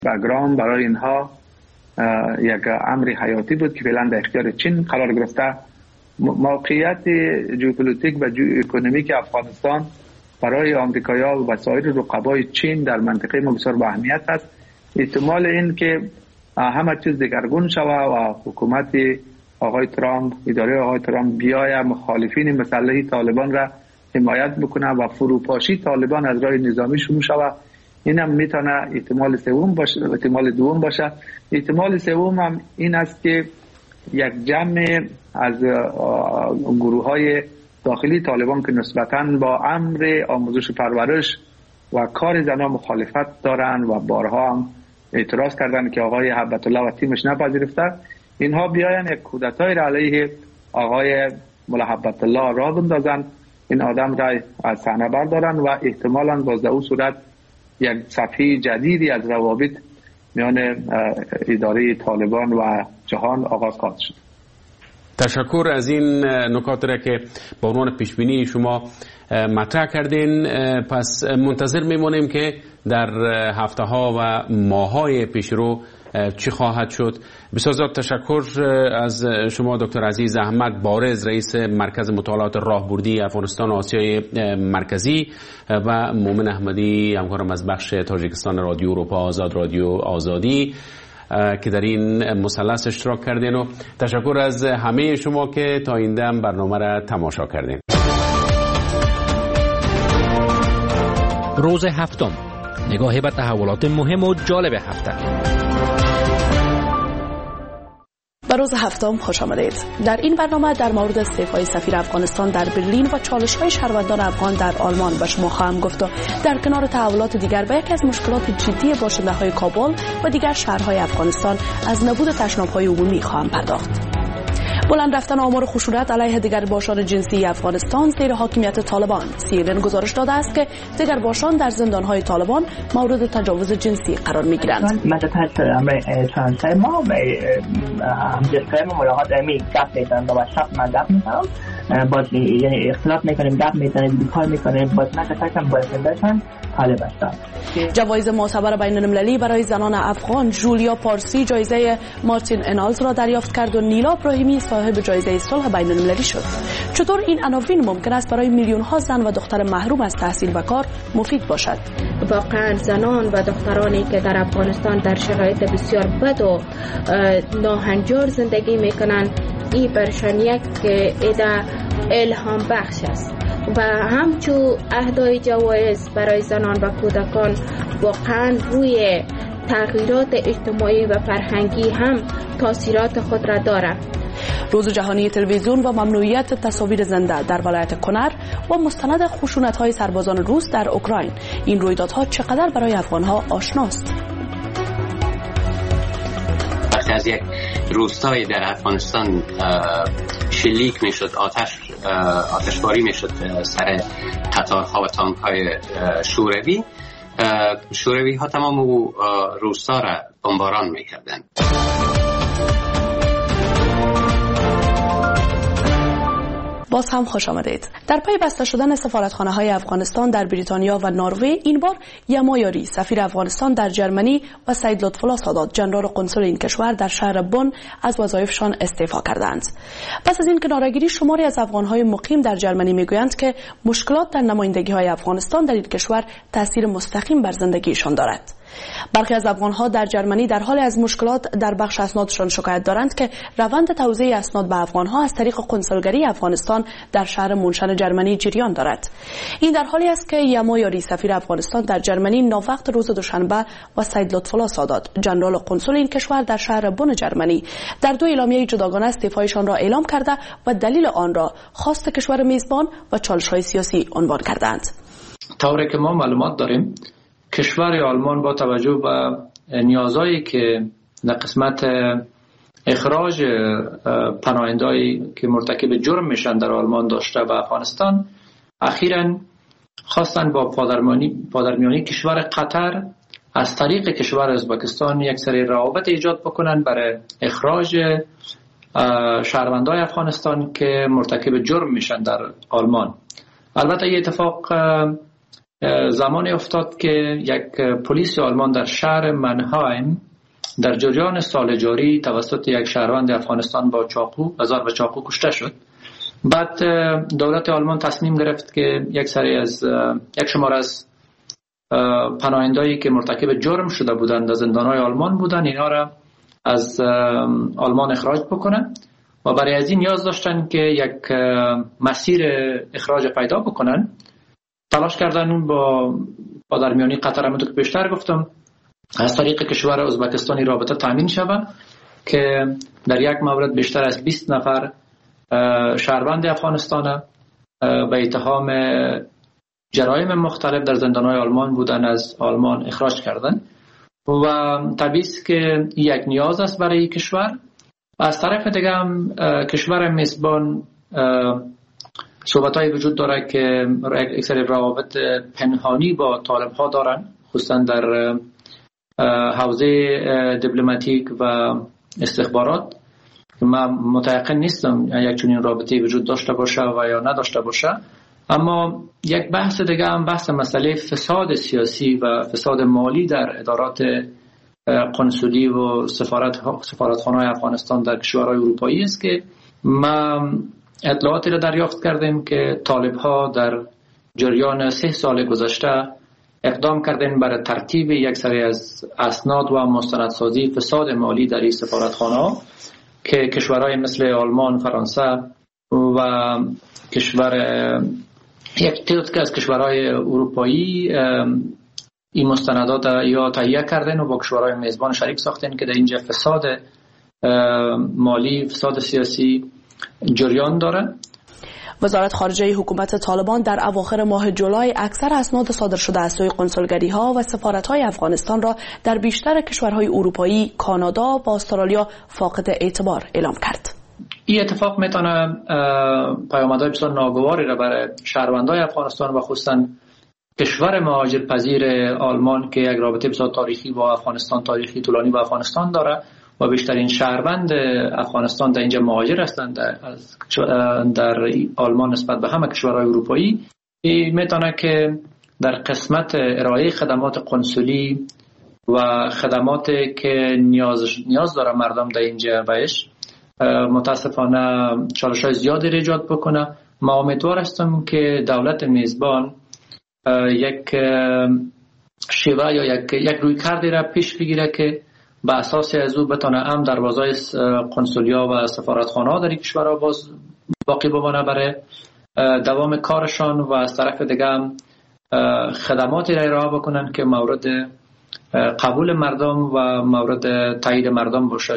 بگرام برای اینها یک امر حیاتی بود که فعلا در اختیار چین قرار گرفته. موقعیت ژئوپلیتیک و ژئواکونومیک افغانستان برای آمریکایی‌ها و سایر رقبای چین در منطقه ما بسیار با اهمیت است. احتمال این که همه چیز دگرگون شود و حکومت آقای ترامپ، اداره آقای ترامپ بیاید مخالفین مسلح طالبان را حمایت بکنه و فروپاشی طالبان از راه نظامی شروع شود، این هم میتونه احتمال سوم باشه. احتمال دوم باشه. احتمال سوم هم این است که یک جمع از گروه‌های داخلی طالبان که نسبتاً با امر آموزش و پرورش و کار زنان مخالفت دارند و بارها هم اعتراض کردند که آقای هیبت الله و تیمش نپذیرفته، اینها بیاین یک کودتای را علیه آقای ملا هیبت الله را بندازند، این آدم را از صحنه بردارند و احتمالاً باز در او صورت یک صفحه جدیدی از روابط میان اداره طالبان و جهان آغاز خواهد شد. تشکر از این نکات را که با عنوان پیشبینی شما مطرح کردین. پس منتظر میمونیم که در هفته ها و ماه های پیشرو چی خواهد شد. بسیار زیاد تشکر از شما دکتر عزیز احمد بارز، رئیس مرکز مطالعات راهبردی افغانستان و آسیای مرکزی، و مومن احمدی همکارم از بخش تاجیکستان رادیو اروپا آزاد، رادیو آزادی، که در این مثلث اشتراک کردین، و تشکر از همه شما که تا این دم برنامه را تماشا کردین. روز هفتم، نگاهی به تحولات مهم و جالب هفته. به روز هفتم خوش آمدید. در این برنامه در مورد استعفای سفیر افغانستان در برلین و چالش‌های شهروندان افغان در آلمان به شما خواهم گفت و در کنار تحولات دیگر به یکی از مشکلات جدی باشنده‌های کابل و دیگر شهرهای افغانستان از نبود تشناب‌های عمومی خواهم پرداخت. بلند رفتن آمار خشونت علیه دگرباشان جنسی افغانستان زیر حاکمیت طالبان. CNN گزارش داده است که دگرباشان در زندان‌های طالبان مورد تجاوز جنسی قرار می‌گیرند. من تحت امر ترانسفر ما و همجنس‌های ما ملاقات گپ می‌زنم و شب من گپ می‌زنم، باز یعنی اختلاف می‌کنیم، گپ می‌زنیم، بیکار می‌کنیم، باز من تکم بایستندشن طالب هستم. جوایز معتبر بین‌المللی برای زنان افغان، جولیا پارسی جایزه مارتین انالز را دریافت کرد و نیلا ابراهیمی صاحب جایزه صلح بین‌المللی شد. چطور این عناوین ممکن است برای میلیون‌ها زن و دختر محروم از تحصیل و کار مفید باشد؟ واقعا زنان و دخترانی که در افغانستان در شرایط بسیار بد و ناهنجار زندگی میکنند، این برشان یک ایده الهام بخش است و همچون اهدای جوایز برای زنان و کودکان واقعا روی تغییرات اجتماعی و فرهنگی هم تاثیرات خود را دارد. روز جهانی تلویزیون و ممنوعیت تصاویر زنده در ولایت کنر و مستند خشونت‌های سربازان روس در اوکراین. این رویدادها چقدر برای افغان‌ها آشناست؟ وقتی از یک روستایی در افغانستان شلیک میشد، آتشباری میشد سر قطارها و تانک‌های شوروی ها تمام او روستا را بمباران میکردند. باز هم خوش آمدید. در پی بسته شدن سفارتخانه‌های افغانستان در بریتانیا و نروژ، این بار یما یاری سفیر افغانستان در جرمنی و سید لطف‌الله سادات ژنرال قنسل این کشور در شهر بن از وظایفشان استعفا کردند. پس از این کناره‌گیری، شماری از افغان‌های مقیم در جرمنی میگویند که مشکلات در نمایندگی‌های افغانستان در این کشور تأثیر مستقیم بر زندگیشان دارد. برخی از افغان‌ها در جرمنی در حال از مشکلات در بخش اسنادشان شکایت دارند که روند توزیع اسناد به افغان‌ها از طریق کنسولگری افغانستان در شهر مونشن جرمنی جریان دارد. این در حالی است که یما یاری سفیر افغانستان در جرمنی ناوقت روز دوشنبه و سید لطف‌الله سادات ژنرال قنسل این کشور در شهر بن جرمنی در دو اعلامیه جداگانه استعفایشان را اعلام کرده و دلیل آن را خواست کشور میزبان و چالش‌های سیاسی عنوان کردند. طوری که ما معلومات داریم، کشور آلمان با توجه به نیازهایی که در قسمت اخراج پناهندهایی که مرتکب جرم میشن در آلمان داشته به افغانستان، اخیراً خواستن با پادرمیانی کشور قطر از طریق کشور ازبکستان یک سری روابط ایجاد بکنن برای اخراج شهروندان افغانستان که مرتکب جرم میشن در آلمان. البته این اتفاق زمانی افتاد که یک پلیس آلمان در شهر منهایم در جریان سال جاری توسط یک شهروند افغانستان با چاقو کشته شد. بعد دولت آلمان تصمیم گرفت که یک شمار از پناهنده‌ای که مرتکب جرم شده بودند در زندان‌های آلمان بودند اینا را از آلمان اخراج بکنن و برای از این نیاز داشتن که یک مسیر اخراج پیدا بکنن. تلاش کردن با درمیانی قطر، همونطور که پیشتر گفتم، از طریق کشور ازبکستانی رابطه تامین شود که در یک مورد بیشتر از 20 نفر شهروند افغانستان به اتهام جرایم مختلف در زندان‌های آلمان بودن از آلمان اخراج کردن و طبیعی است که یک نیاز است برای کشور. از طرف دیگه هم کشور میزبان صحبت‌های وجود داره که یک سری روابط پنهانی با طالب‌ها دارن، خصوصا در حوزه دیپلماتیک و استخبارات. من متيقن نیستم یک چنین رابطه وجود داشته باشه و یا نداشته باشه. اما یک بحث دیگه هم بحث مسئله فساد سیاسی و فساد مالی در ادارات قنسولی و سفارتخانه‌های افغانستان در کشورهای اروپایی است که ما اطلاعاتی را دریافت کردیم که طالب‌ها در جریان 3 سال گذشته اقدام کردن برای ترتیب یک سری از اسناد و مستندسازی فساد مالی در این سفارتخانه‌ها که کشورهای مثل آلمان، فرانسه و یک تعداد از کشورهای اروپایی این مستندات یا تهیه کردن و با کشورهای میزبان شریک ساختن که در اینجا فساد مالی، فساد سیاسی جریان داره. وزارت خارجه حکومت طالبان در اواخر ماه جولای اکثر اسناد صادر شده از سوی قنسولگری‌ها و سفارت‌های افغانستان را در بیشتر کشورهای اروپایی، کانادا و استرالیا فاقد اعتبار اعلام کرد. این اتفاق میتونه پیامدهای بسیار ناگواری را برای شهروندان افغانستان و خصوصا کشور مهاجرپذیر آلمان که یک رابطه بسیار تاریخی با افغانستان، تاریخی طولانی با افغانستان داره و بیشترین شهروند افغانستان در اینجا مهاجر هستند در آلمان نسبت به همه کشورهای اروپایی. این میتونه که در قسمت ارائه خدمات قنسولی و خدماتی که نیاز داره مردم در اینجا بهش متاسفانه چالش‌های زیادی را ایجاد بکنه. ما امیدوار هستم که دولت میزبان یک شیوه یا یک رویکردی را پیش بگیره که به اساس از او بتونه هم دروازهای قنسولیا و سفارتخانه‌ها در این کشورها باقی بمانه برای دوام کارشان و از طرف دیگه هم خدماتی را ارائه بکنن که مورد قبول مردم و مورد تایید مردم باشه.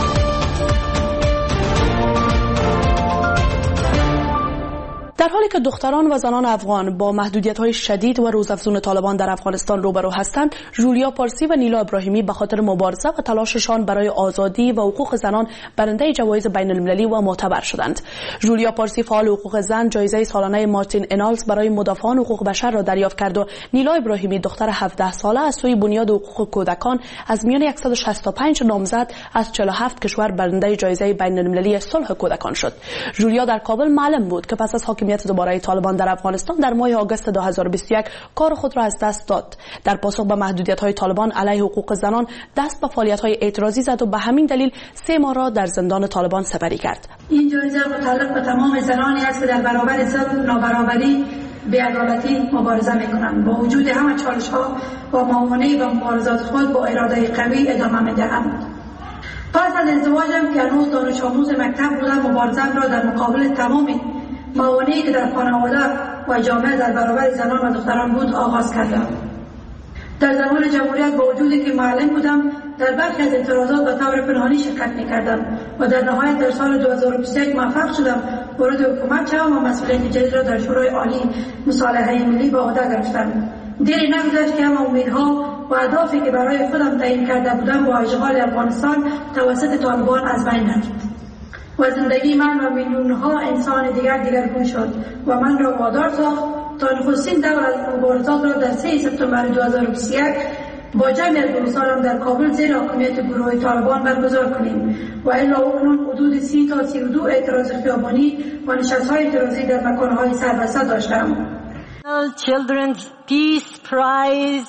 در حالی که دختران و زنان افغان با محدودیت‌های شدید و روزافزون طالبان در افغانستان روبرو هستند، جولیا پارسی و نیلا ابراهیمی به خاطر مبارزه و تلاششان برای آزادی و حقوق زنان برنده جوایز بین‌المللی و معتبر شدند. جولیا پارسی فعال حقوق زن جایزه سالانه مارتین انالز برای مدافعان حقوق بشر را دریافت کرد و نیلا ابراهیمی دختر 17 ساله از سوی بنیاد حقوق کودکان از میان 165 نامزد از 47 کشور برنده جایزه بین‌المللی صلح کودکان شد. جولیا در کابل معلم بود که پس از حاکمیت دوباره طالبان در افغانستان در ماه آگوست 2021 کار خود را از دست داد. در پاسخ به محدودیت‌های طالبان علیه حقوق زنان دست به فعالیت‌های اعتراضی زد و به همین دلیل 3 ماه را در زندان طالبان سپری کرد. این جایزه متعلق به تمام زنانی است که در برابر ظلم، نابرابری، بی‌عدالتی مبارزه می‌کنند. با وجود همه چالش‌ها و موانع و مبارزات خود با اراده قوی ادامه می‌دهند. پس از ازدواجم که هنوز دانش آموز مکتب بودم، مبارزه‌ام را در مقابل تمام موانعی که در خانواده و جامعه در برابر زنان و دختران بود آغاز کردم. در زمان جمهوریت با وجودی که معلم بودم در برخی از اعتراضات به طور پنهانی شرکت می‌کردم و در نهایت در سال 2021 موفق شدم وارد حکومت شوم و مسئولیت جدید را در شورای عالی مصالحه ملی به عهده گرفتم. دیری نگذشت که همه امیدها و اهدافی که برای خودم تعیین کرده بودم با اشغال افغانستان توسط طالبان از بین رفت و زندگی من و میلیون‌ها انسان دیگرگون شد و من را وادار ساخت تا نخستین دور از مبارزات را در 3 سپتامبر 2021 با جمع از گروسانم در کابل زیر حاکمیت گروه طالبان برگزار کنیم و الا اکنون حدود 30 تا 32 اعتراض خیابانی و نشست‌های اعتراضی در مکان‌های سربسته داشتم. Children's Peace Prize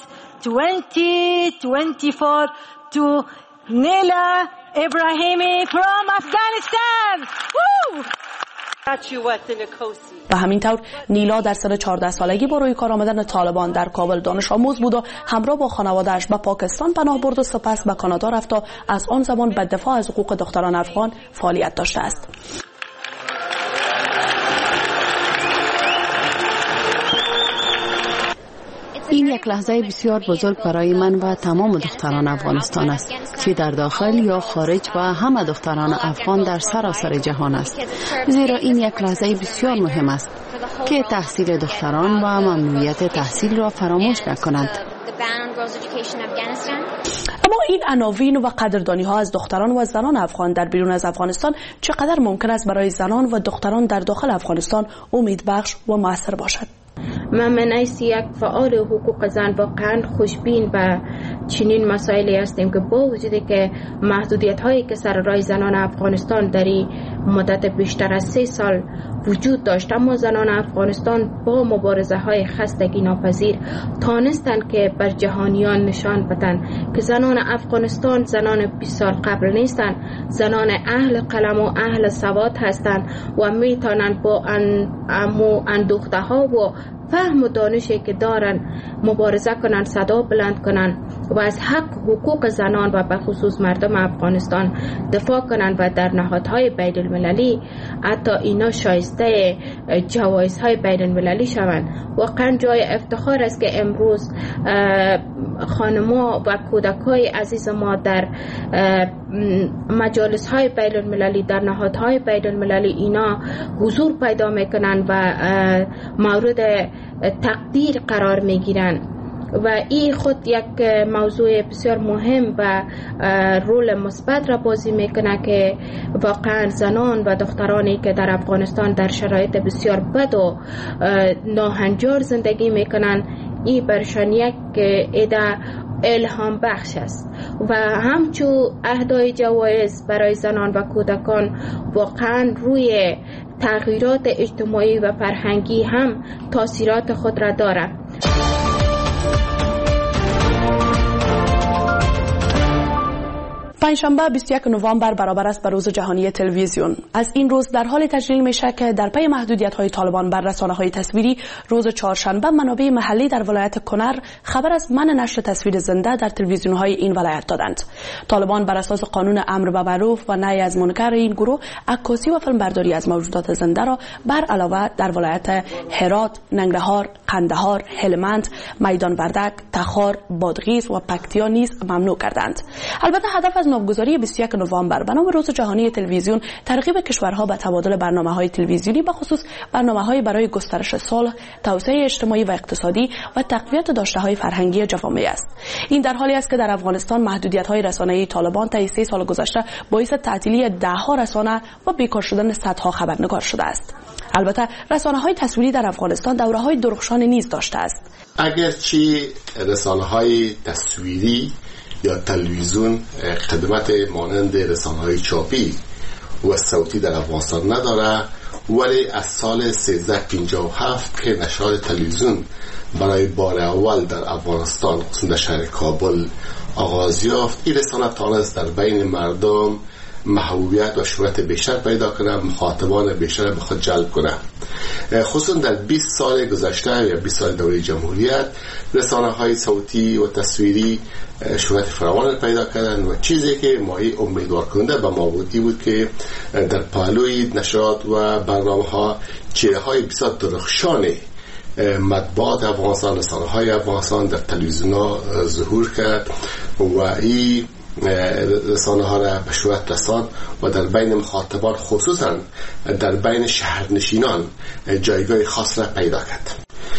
2024 to Nila Ibrahimi from Afghanistan. Woo! و همینطور نیلا در سن 14 سالگی با روی کار آمدن طالبان در کابل دانش آموز بود و همراه با خانواده‌اش به پاکستان پناه برد و سپس به کانادا رفت و از آن زمان به دفاع از حقوق دختران افغان فعالیت داشته است. این یک لحظه بسیار بزرگ برای من و تمام دختران افغانستان است، چه در داخل یا خارج و همه دختران افغان در سراسر جهان است، زیرا این یک لحظه بسیار مهم است که تحصیل دختران و ممنوعیت تحصیل را فراموش نکنند. اما این عناوین و قدردانی ها از دختران و زنان افغان در بیرون از افغانستان چقدر ممکن است برای زنان و دختران در داخل افغانستان امیدبخش و موثر باشد؟ من منیس یک فعال حقوق زن واقعا خوشبین به چنین مسائلی هستیم که با وجودی که محدودیت هایی که سر راه زنان افغانستان در مدت بیشتر از 3 سال وجود داشت، اما زنان افغانستان با مبارزه های خستگی ناپذیر تانستند که بر جهانیان نشان بدن که زنان افغانستان زنان 20 سال قبل نیستند، زنان اهل قلم و اهل سواد هستند و میتونند با اندوخته ها و فهم و دانشی که دارن مبارزه کنن، صدا بلند کنن و از حق حقوق زنان و به خصوص مردم افغانستان دفاع کنن و در نهادهای بین المللی حتی اینا شایسته جوایزهای بین المللی شوند. واقعا جای افتخار است که امروز خانم‌ها و کودکای عزیز ما در مجالس‌های بین المللی، در نهادهای بین المللی اینا حضور پیدا میکنن و مورد تقدیر قرار میگیرن و این خود یک موضوع بسیار مهم و رول مثبت را بازی میکنه که واقعا زنان و دخترانی که در افغانستان در شرایط بسیار بد و ناهنجار زندگی میکنن، این برشان یک ایده الهام بخش است و همچون اهدای جوایز برای زنان و کودکان واقعا روی تغییرات اجتماعی و فرهنگی هم تاثیرات خود را دارد. پنجشنبه 21 نوامبر برابر است به روز جهانی تلویزیون. از این روز در حال تجلیل میشه که در پی محدودیت‌های طالبان بر رسانه‌های تصویری، روز چهارشنبه منابع محلی در ولایت کنر خبر از منع نشر تصویر زنده در تلویزیون‌های این ولایت دادند. طالبان بر اساس قانون امر به معروف و نهی از منکر این گروه عکاسی و فیلمبرداری از موجودات زنده را بر علاوه در ولایت هرات، ننگرهار، قندهار، هلمند، میدان وردک، تخار، بادغیس و پکتیا نیز ممنوع کردند. البته هدف از نامگذاری 21 نوامبر به نام روز جهانی تلویزیون ترغیب کشورها به تبادل برنامه‌های تلویزیونی، به خصوص برنامه‌های برای گسترش صلح، توسعه اجتماعی و اقتصادی و تقویت داشته‌های فرهنگی جوامع است. این در حالی است که در افغانستان محدودیت‌های رسانه‌ای طالبان طی 3 سال گذشته باعث تعطیلی ده‌ها رسانه و بیکار شدن صدها خبرنگار شده است. البته رسانه‌های تصویری در افغانستان دوره‌های درخشان نیز داشته است. اگرچه رسانه‌های تصویری یا تلویزیون خدمت مانند رسانه‌های چاپی و صوتی در افغانستان نداره، ولی از سال 1357 که نشر تلویزیون برای بار اول در افغانستان خصوصا در شهر کابل آغاز یافت، این رسانه تانست در بین مردم محبوبیت و شهرت بیشتر پیدا کنه، مخاطبان بیشتر به خود جلب کنه. خصوصا در 20 سال گذشته یا 20 سال دوره جمهوریت رسانه‌های صوتی و تصویری شهرت فراوان پیدا کردن و چیزی که مایه امیدوار کننده به ما بود که در پهلوی نشرات و برنامه‌ها چهره‌های بسیار درخشان مطبوعات افغانستان، رسانه‌های افغانستان در تلویزیون‌ها ظهور کرد و این رسانه ها را به شهرت رساند و در بین مخاطبان خصوصا در بین شهرنشینان جایگاه خاص را پیدا کرد.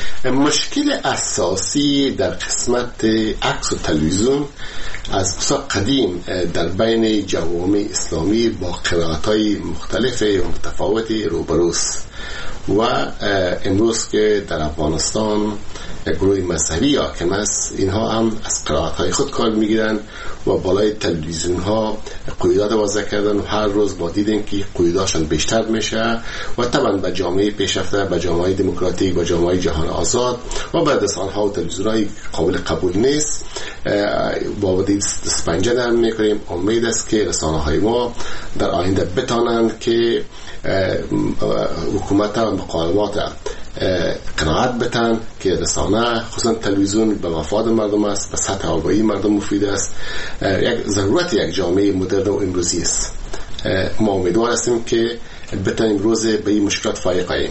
مشکل اساسی در قسمت عکس و تلویزیون از بسیار قدیم در بین جوامع اسلامی با قرائت‌های مختلف و متفاوتی روبروست و امروز که در افغانستان گروه مذهبی حاکم است، اینها هم از قرائت‌های خود کار میگیرن و بالای تلویزیون ها قیودات وضع کردن و هر روز ما دیدیم که قیوداشون بیشتر میشه و طبعا به جامعه پیشرفته، به جامعه دموکراتیک، به جامعه جهان آزاد و به رسانه‌ها و تلویزیون‌های قابل قبول نیست با ودید سپنجه نرم میکنیم. امید است که رسانه‌های ما در آینده بتانند که حکومت و مقامات قناعت بتن که رسانه خصوصا تلویزیون به مفاد مردم است، به سطح آگاهی مردم مفید است، یک ضرورت یک جامعه مدرن و امروزی است. ما امیدوار هستیم که بتانیم روز به این مشکلات فائق آییم.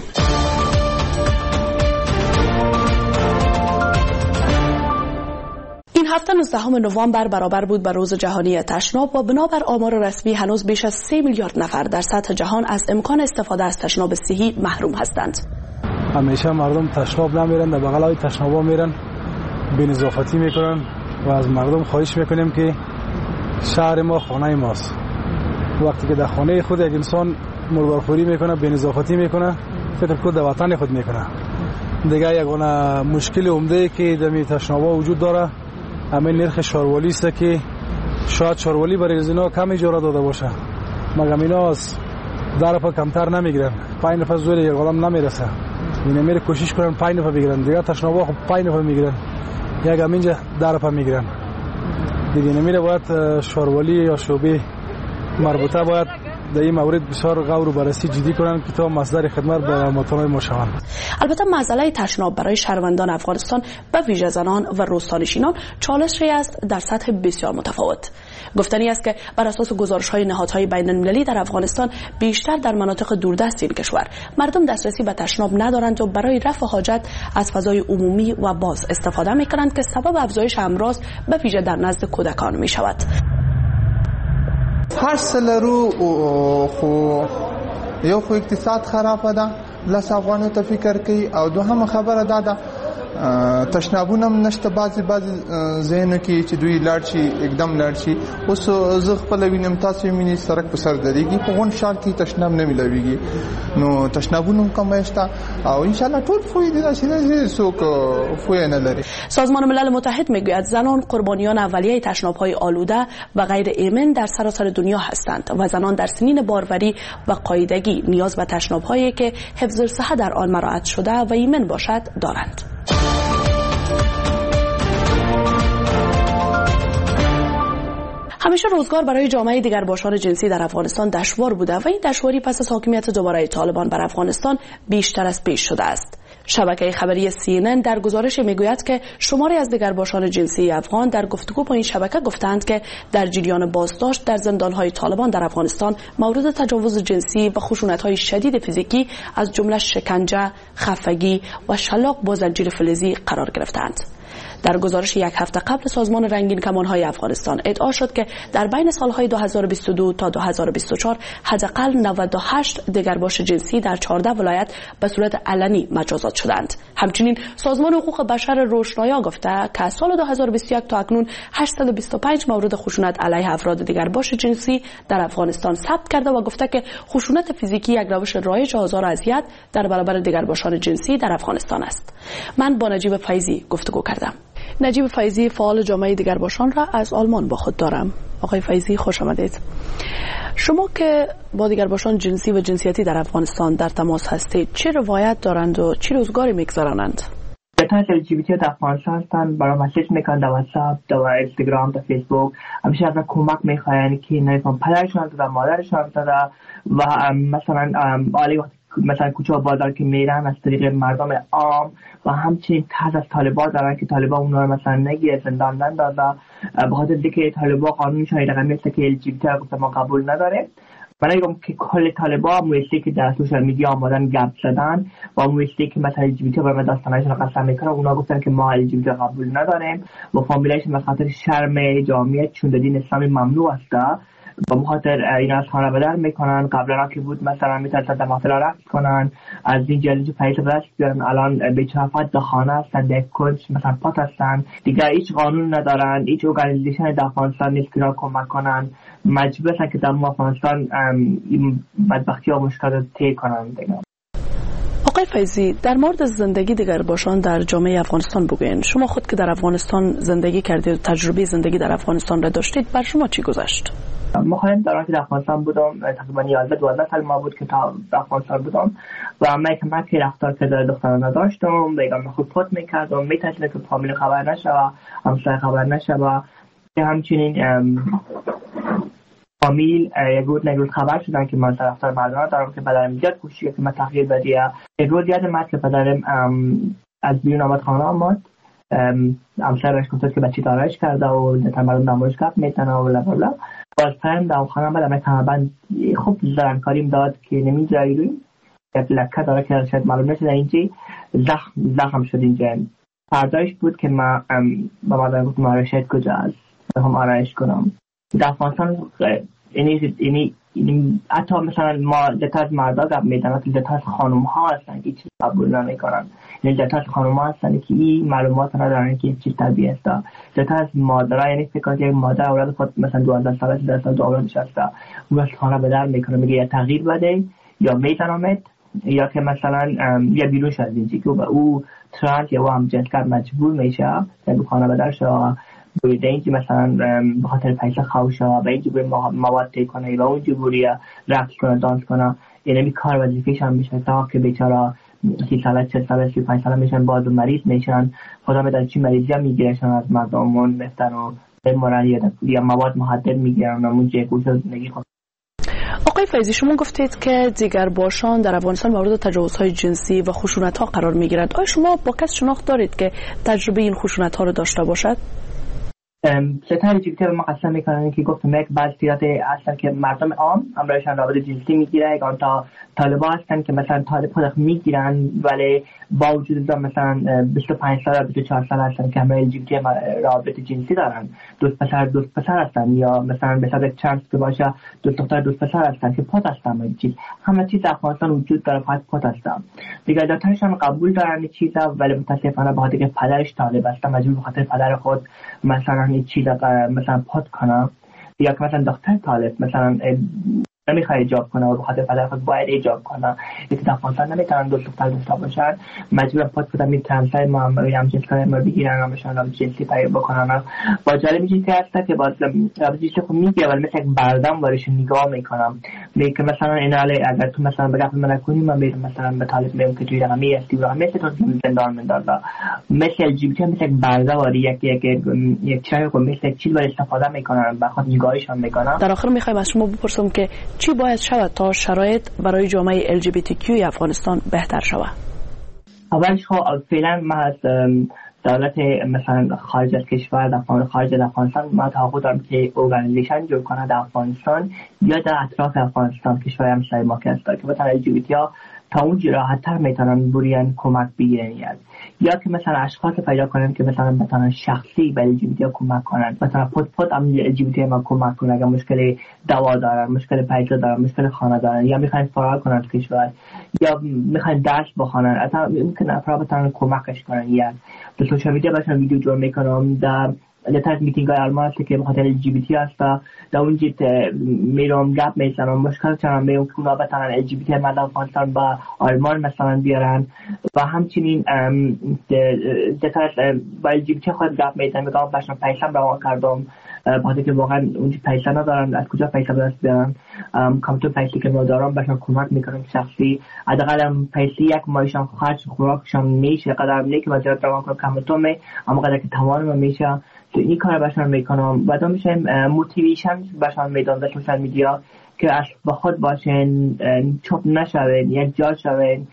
این هفته 19 نوامبر برابر بود به روز جهانی تشناب و بنابر آمار رسمی هنوز بیش از 3 میلیارد نفر در سطح جهان از امکان استفاده از تشناب صحی محروم هستند. همیشه مردم تشناب نمیرن، در بغلای تشنابا میرن، بی‌نظافتی میکنن و از مردم خواهش میکنیم که شهر ما خانه ماست. وقتی که در خانه خود یک انسان مردارخوری میکنه، بی‌نظافتی میکنه، فکر کنه در وطن خود میکنه. دیگه یگانه مشکل عمده که در تشنابا وجود داره همین نرخ شاروالی است که شاید شاروالی برای اینا کم اجاره داده باشه، مگر اینا از در پا کمتر نمیگیرن. 5 نفر زور یک آدم نمیرسه، اینا میره کوشش کنن 5 نفر بگیرن، دیگه تشنابا خب 5 نفر میگیرن، یک همینجا در پا میگیرن دیگه. نمیره باید شاروالی یا شعبه مربوطه باید در این مورد بسیار غور و بررسی جدی کنند که تا مصدر خدمت به مطالب ما شوند. البته مسئله تشناب برای شهروندان افغانستان به ویژه زنان و روستانشینان چالشی است در سطح بسیار متفاوت. گفتنی است که بر اساس گزارش‌های نهادهای بین‌المللی در افغانستان بیشتر در مناطق دوردست این کشور مردم دسترسی به تشناب ندارند و برای رفع حاجت از فضای عمومی و باز استفاده می‌کنند که سبب افزایش امراض به ویژه در نزد کودکان می‌شود. هر سلرو خو یو خو اقتصاد خراب ده، لس افغانو ته فکر کوي، او دوهم خبره ده تشنابونه نشته بعضی ذهنو کې چې دوی لاړ شي एकदम لاړ شي. اوس زه خپل وینم تاسو مینی سرک په سر درېږي، په غون شال کې تشناب نه ملويږي، نو تشنابونه کم شته او ان شاء الله ټول فوی دي چې څوک فوی نه لري. سازمان ملل متحد میگوید زنان قربانیان اولیه تشناب‌های آلوده و غیر ایمن در سراسر دنیا هستند و زنان در سنین باروری و قاعدگی نیاز به تشناب‌هایی که حفظ صحت در آن مراعات شده و ایمن باشد دارند. همیشه روزگار برای جامعه دیگرباشان جنسی در افغانستان دشوار بوده و این دشواری پس از حاکمیت دوباره طالبان بر افغانستان بیشتر از پیش شده است. شبکه خبری CNN در گزارش میگوید که شماری از دیگرباشان جنسی افغان در گفتگو با این شبکه گفتند که در جریان بازداشت در زندان‌های طالبان در افغانستان مورد تجاوز جنسی و خشونت‌های شدید فیزیکی از جمله شکنجه، خفگی و شلاق با زنجیر فلزی قرار گرفتند. در گزارش یک هفته قبل سازمان رنگین کمان‌های افغانستان ادعا شد که در بین سالهای 2022 تا 2024 حداقل 98 دگرباش جنسی در 14 ولایت به صورت علنی مجازات شدند. همچنین سازمان حقوق بشر روشنایا گفته که از سال 2021 تا اکنون 825 مورد خشونت علیه افراد دگرباش جنسی در افغانستان ثبت کرده و گفته که خشونت فیزیکی یک روش رایج آزار و اذیت در برابر دگرباشان جنسی در افغانستان است. من با نجیب فیضی گفتگو کردم. نجیب فیضی فعال جامعه دیگرباشان را از آلمان با خود دارم. آقای فیضی خوش آمدید. شما که با دیگرباشان جنسی و جنسیتی در افغانستان در تماس هستید چه روایت دارند و چه روزگاری میگذرانند؟ تا LGBT در افغانستان هستند برای مسیج میکنند در واتساپ، در اینستاگرام، در فیسبوک، همیشه از کمک میخواین که نمیفهم پدرشون در مادرشون در و مثلا عالی وقتی مثلا کوچه و بازار که میرن از طریق مردم عام و همچنین تحت از طالبان دارن که طالبان اونها رو مثلا نگیره زندان نندازه به خاطر اینکه طالبان قانونشون رقمی است که LGBT رو گفته ما قبول نداره. من میگم که کل طالبان مویستی که در سوشال میدیا آمدن گپ زدن و مویستی که مثلا LGBT برای داستانشون قسم میکنن اونا گفتن که ما LGBT قبول نداریم و فامیلایشون به خاطر شرم جامعه چون دین اسلامی ممنوع است با بخاطر اینا از خانه بدر میکنن. قبلا که بود مثلا میتونن در محفل رقص کنن از این جلیج پاییز برش بیارن، الان به چرافت در خانه هستن، در کنج مثلا پات هستن دیگه، هیچ قانون ندارن، هیچ ارگانیزیشن در افغانستان نیست که را کمک کنن، مجبور هستن که در افغانستان بدبختی ها مشکلات طی کنن دیگه. آقای فیضی، در مورد زندگی دیگرباشان در جامعه افغانستان بگوین. شما خود که در افغانستان زندگی کردید و تجربه زندگی در افغانستان را داشتید، بر شما چی گذشت؟ مخالف در وقتی در افغانستان بودم تقریبا 11-12 سال ما بود که تا افغانستان بودم و من که رفتار که در دخترانه داشتم بیگم خود پوت میکردم، میترسیدم که فامیل خبر نشه و همسایه خبر نشه و همچنین فامیل یک روز خبر شدن که من طرفدار مردانه دارم که پدرم زیاد کوشید که من تغییر بدیم. یک روز یادم که پدرم از بیرون آمد خانه آمد، همسایه بهش گفت که بچه دارایش کرده و در مردم نمایش گپ میتنه و لبلا باز پرم در خانه بعد من تمام خوب زرنکاریم داد که نمیذاری روی یک لکه داره که شاید معلوم نشده اینجا زخم شد. اینجا فردایش بود که من با مادرم گفتم آرایشت کجا است هم آرایش کنم. در افغانستان اینی حتی مثلا ما دتا از مردا گپ میدن، دتا از خانم ها هستن که چیز قبول نمیکنن، یعنی دتا از خانم ها هستن که این معلومات ندارن که چیز طبیعی است. دتا از مادرها، یعنی فکر کنید یک مادر اولاد خود مثلا 12 ساله 13 ساله اولادش هست، اون از خانه به در میکنه میگه یا تغییر بده یا میزنمت یا که مثلا یا بیرون شد اینجا که او ترانس یا هم جنسگرد مجبور میشه یا خانه به در شد به اینکه مثلا به خاطر پیسه خوشه و به اینکه به مواد تهیه کنه و اونجا بوریه رقص کنه دانس کنه، یعنی کار وظیفه‌ش هم میشه تا که بیچاره 30 ساله 40 ساله 35 ساله میشن باز مریض میشن، خدا میدونه چی مریضی هم میگیرشن از مردمون میفتن و بمرن یا مواد مخدر میگیرن و اونجا گوشه زندگی کنن. آقای فیضی، شما گفتید که دیگرباشان در افغانستان مورد تجاوزهای جنسی و خشونت‌ها قرار میگیرند. آیا شما با کس شناخت دارید که تجربه این خشونت‌ها رو داشته باشد؟ ستاره جیبیتی به ما قسم میکنن که گفتم یک بعض صورت هستن که مردم عام همراهشان رابطه جنسی میگیره، یک آن تا طالبا هستن که مثلا طالب خود میگیرن ولی با وجود مثلا 25 سال 24 سال هستن که همراه جیبیتی رابطه جنسی دارن، دوست پسر هستن یا مثلا به صورت چانس که باشه دوست دختر دوست پسر هستن که پات هستن. همه چیز در افغانستان وجود داره، فقط پات هستن دیگه. داداشان قبول دارن این چیزا ولی متاسفانه به خاطر که پدرش طالب است مجبور به خاطر پدر خود مثلا این چیز مثلا پات کنه یا که مثلا دختر طالب مثلا نمیخواد ایجاب کنه و بخاطر پدر خود باید ایجاب کنه، یکی دفعه نمیتونن دوست دختر داشته باشن مجبور پات کنن می ترانسای ما هم جنس کنن ما بگیرن و بهشون جنسی پیدا بکنن. با جالب چیزی هست که باز جنسی خود میگه ولی مثل یک بردم وارش نگاه میکنم میگه مثلا اینا اگر تو مثلا بگم من کنی من میرم مثلا به طالب میگم که توی رقمی هستی و مثل تو زندان میندازه مثل ال جی بی تی مثل یک برده واری یک چای خود مثل یک چیز برای استفاده میکنن بخاطر نگاهشون میکنن. در آخر میخوایم از شما بپرسم که چی باید شود تا شرایط برای جامعه LGBTQ افغانستان بهتر شود؟ اولش فعلا ما از دولت مثلا خارج از کشور در خارج از افغانستان ما توقع دارم که ارگانیزیشن جور کنه در افغانستان یا در اطراف افغانستان کشور همسایه ما که هست که مثلا LGBT ها تا اونجا راحت‌تر میتونن بریان کمک بگیرن یا که مثلا اشخاص پیدا کنن که مثلا بتونن شخصی به LGBT ها کمک کنن، مثلا پد هم LGBT ما کمک کنن اگر مشکل دوا دارن، مشکل پیسه دارن، مشکل خانه دارن یا میخواین فرار کنن از کشور یا میخواین درس بخونن، اصلا ممکن افراد بتونن کمکش کنن. یا در سوشال میدیا باشن ویدیو جور میکنم در لطفاً میتینگ های آلمان هست که بخاطر LGBT هست در اونجا میرم گپ میزنم مشکل چنان میرم که اونا بتونن LGBT مردم افغانستان با آلمان مثلا بیارن و همچنین با LGBT خود گپ میزنم میگم باشم پیسم روان کردم بخاطر که واقعا اونجا پیسه ندارن از کجا پیسه به دست بیارن کمتر پیسه که ما دارم باشم کمک میکنم شخصی حداقل پیسه یک ماهشان خرج خوراکشان میشه قدر نه که وجرات روان کنم کمتر می اما قدر که توانم میشه تو این کار باشن میکنم بعدا میشه موتیویشن باشن میدان در سوشال میدیا که از با خود باشن چوب نشوین یک جا شوین.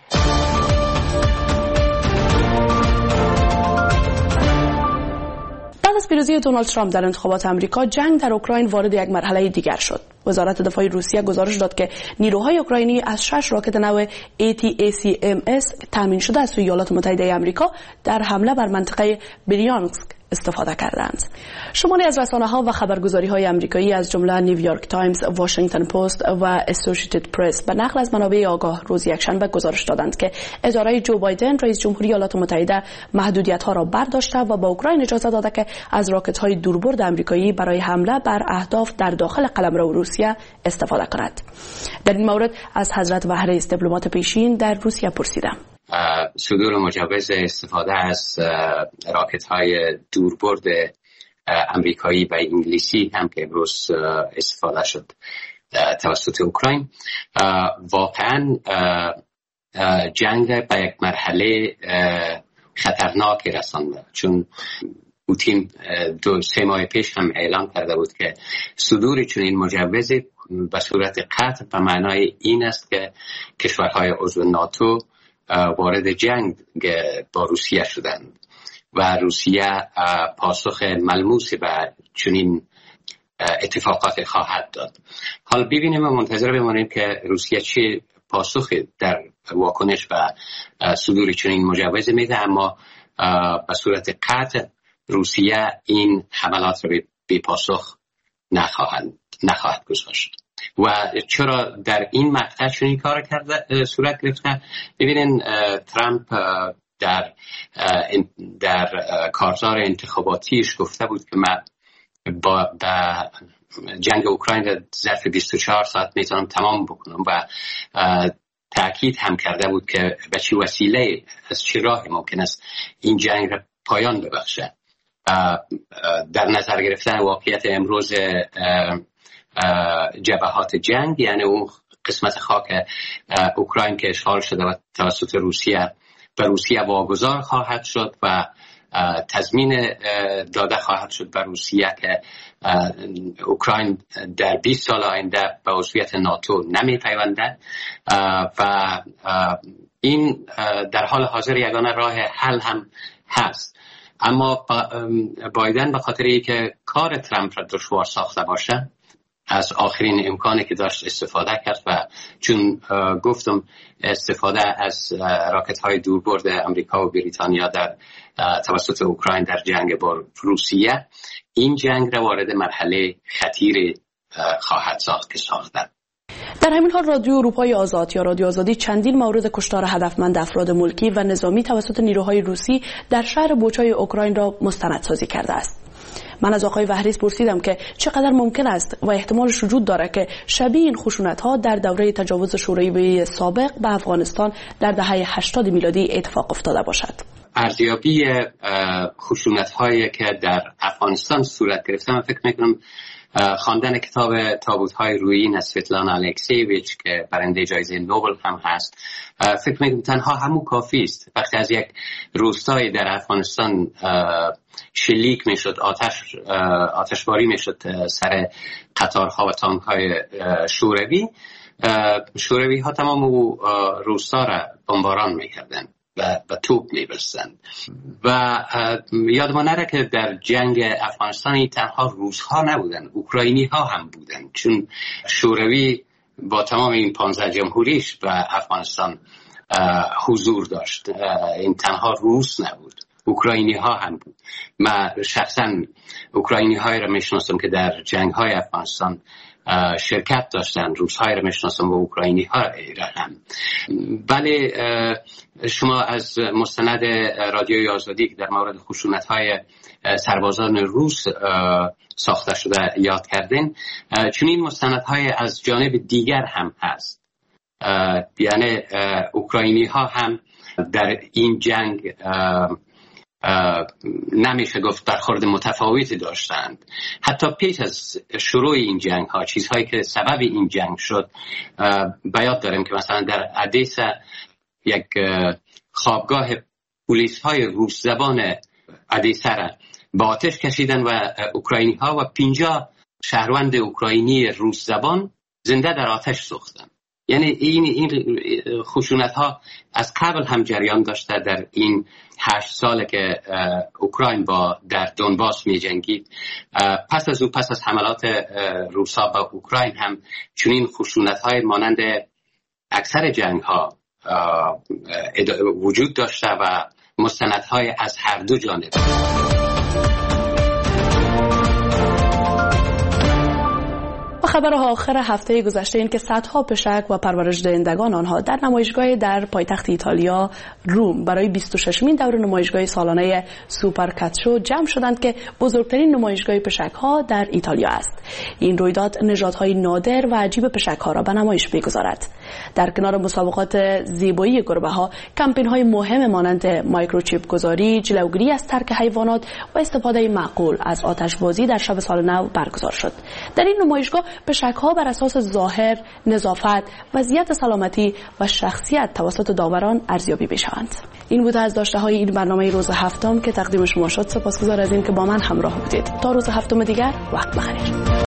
بعد از پیروزی دونالد ترامپ در انتخابات آمریکا جنگ در اوکراین وارد یک مرحله دیگر شد. وزارت دفاع روسیه گزارش داد که نیروهای اوکراینی از 6 راکت نو ATACMS تامین شده از سوی ایالات متحده آمریکا در حمله بر منطقه بریانسک استفاده کردند. شماری از رسانه‌ها و خبرگزاری‌های آمریکایی از جمله نیویورک تایمز، واشنگتن پست و اسوسییتد پرس به نقل از منابع آگاه روز یکشنبه گزارش دادند که اداره جو بایدن رئیس جمهوری ایالات متحده محدودیت‌ها را برداشته و با اوکراین اجازه داده که از راکت‌های دوربرد آمریکایی برای حمله بر اهداف در داخل قلمرو روسیه استفاده کند. در این مورد از حضرت وهره دیپلمات پیشین در روسیه پرسیدم. صدور مجوز استفاده از راکت های دوربرد امریکایی و انگلیسی هم که امروز استفاده شد توسط اوکراین واقعا جنگ به یک مرحله خطرناکی رسانده، چون پوتین 2-3 ماه پیش هم اعلام کرده بود که صدور چنین مجوزی به صورت قطع به معنای این است که کشورهای عضو ناتو وارد جنگ با روسیه شدند و روسیه پاسخ ملموسی به چنین اتفاقات خواهد داد. حالا ببینیم و منتظر بمانیم که روسیه چه پاسخی در واکنش به صدور چنین مجوز میده، اما به صورت قطع روسیه این حملات را بی پاسخ نخواهد گذاشت. و چرا در این مقطع چنین کار کرده صورت گرفته؟ ببینین ترامپ در کارزار انتخاباتیش گفته بود که من با جنگ اوکراین در ظرف 24 ساعت میتونم تمام بکنم و تأکید هم کرده بود که به چه وسیله از چه راهی ممکن است این جنگ را پایان ببخشه. در نظر گرفتن واقعیت امروز جبهات جنگ، یعنی اون قسمت خاک اوکراین که اشغال شده و توسط روسیه به روسیه واگذار خواهد شد و تضمین داده خواهد شد به روسیه که اوکراین در 20 سال آینده به عضویت ناتو نمی پیونده و این در حال حاضر یگانه راه حل هم هست. اما بایدن به خاطر اینکه کار ترامپ را دشوار ساخته باشه از آخرین امکانی که داشت استفاده کرد و چون گفتم استفاده از راکت های دوربرد امریکا و بریتانیا در توسط اوکراین در جنگ با روسیه این جنگ را وارد مرحله خطیری خواهد ساخت که ساختن. در همین حال رادیو اروپای آزاد یا رادیو آزادی چندین مورد کشتار هدفمند افراد ملکی و نظامی توسط نیروهای روسی در شهر بوچای اوکراین را مستندسازی کرده است. من از آقای وحریس پرسیدم که چقدر ممکن است و احتمالش وجود داره که شبیه این خشونت‌ها در دوره تجاوز شوروی سابق به افغانستان در دهه 80 میلادی اتفاق افتاده باشد. ارزیابی خشونت‌هایی که در افغانستان صورت گرفته، من فکر می‌کنم خواندن کتاب تابوت‌های رویین از سویتلانا الکسیویچ که برنده جایزه نوبل هم هست، فکر می‌کنم تنها همون کافی است. وقتی از یک روستایی در افغانستان شلیک میشد، آتشباری میشد سر قطارها و تانک‌های شوروی ها تمام روستا را بمباران میکردند و توپ میبستند. و یادمان نره که در جنگ افغانستان تنها روس‌ها نبودند، اوکراینی ها هم بودند، چون شوروی با تمام این 15 جمهوریش به افغانستان حضور داشت. این تنها روس نبود، اوکراینی ها هم بود. من شخصا اوکراینی های را میشناسم که در جنگ های افغانستان شرکت داشتن، روس های را میشناسم و اوکراینی ها را هم. بله، شما از مستند رادیوی آزادی که در مورد خشونت های سربازان روس ساخته شده یاد کردین، چون این مستند های از جانب دیگر هم هست. یعنی اوکراینی ها هم در این جنگ نمیشه گفت برخورد متفاوتی داشتند. حتی پیش از شروع این جنگ ها، چیزهایی که سبب این جنگ شد، بیاد داریم که مثلا در ادیسا یک خوابگاه پلیس های روس زبان ادیسا را با آتش کشیدن و اوکراینی ها و 50 شهروند اوکراینی روس زبان زنده در آتش سوختن. یعنی این خشونت ها از قبل هم جریان داشته. در این 8 ساله که اوکراین در دونباس می جنگید، پس از حملات روسا به اوکراین هم چنین خشونت های مانند اکثر جنگ ها وجود داشته و مستند های از هر دو جانب. خبر آخر هفته گذشته این که صدها پشک و پرورش دهندگان آنها در نمایشگاه در پایتخت ایتالیا روم برای 26مین دور نمایشگاه سالانه سوپرکاتشو جمع شدند که بزرگترین نمایشگاه پشک ها در ایتالیا است. این رویداد نژادهای نادر و عجیب پشک ها را به نمایش می‌گذارد. در کنار مسابقات زیبایی گربه ها، کمپین های مهم مانند مایکروچیپ گذاری، جلوگیری از ترک حیوانات و استفاده معقول از آتشبازی در شب سال نو برگزار شد. در این نمایشگاه به شک‌ها بر اساس ظاهر، نظافت، وضعیت سلامتی و شخصیت توسط داوران ارزیابی بشوند. این بود از داشته‌های این برنامه روز هفتم که تقدیم شما شد. سپاسگزار از این که با من همراه بودید. تا روز هفتم دیگر، وقت بخیر.